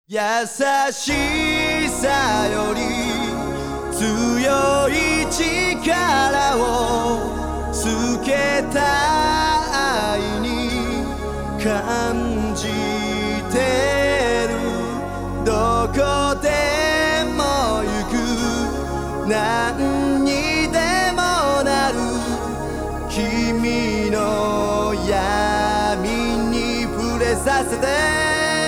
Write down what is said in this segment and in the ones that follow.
優しさより強い力を透けた愛に感じてる。どこでも行く、何にでもなる。君の闇に触れさせて。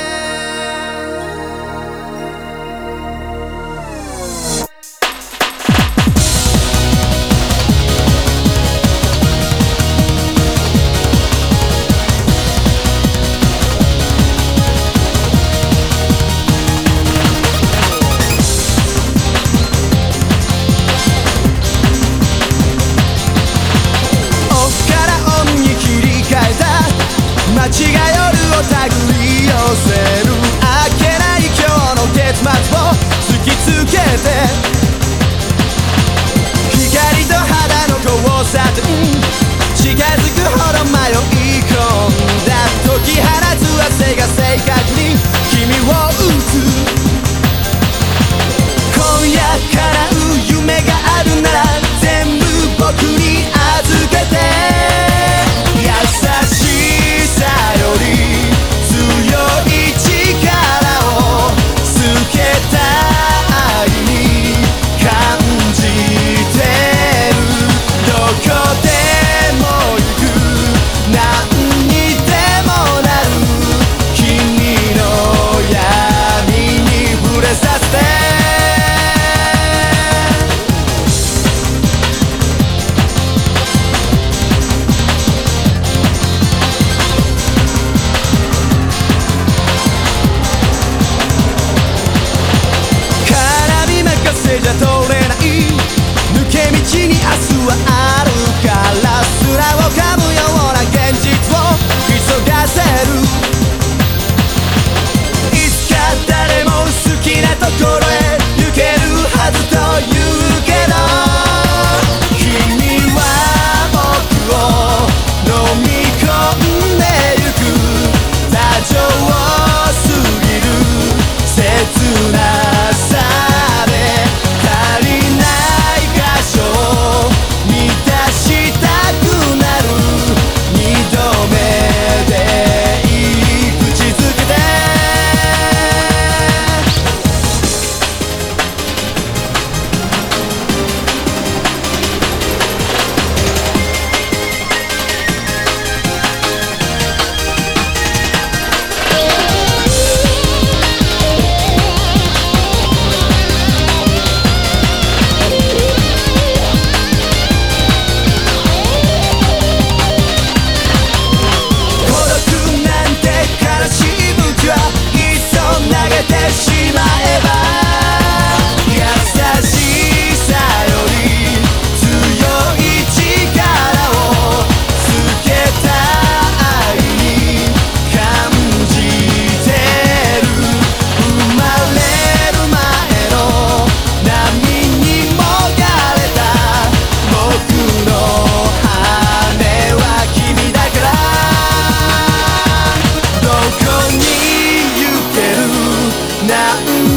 街が夜を手繰り寄せる。明けない今日の結末を突きつけて、光と肌の交差点、近づくほど迷い込んだ。解き放つ汗が正確に君を打つ。今夜叶う夢があるなら全部僕に預けて。優しさより強い力を透けた愛に感じてる。どこでも行く、何にでもなる。君の闇に触れさせて。じゃ通れない抜け道に明日はあるから、砂を噛むような現実を急がせる。いつか誰も好きなところへ行けるはずと言うけど、君は僕を飲み込んでゆく。多情すぎる切なさで足りない箇所を満たしたくなる。二度目でいい口づけて。しまえば優しさより強い力を透けた愛に感じてる。生まれる前の波にもがれた僕の羽は君だから。どこに行ける、何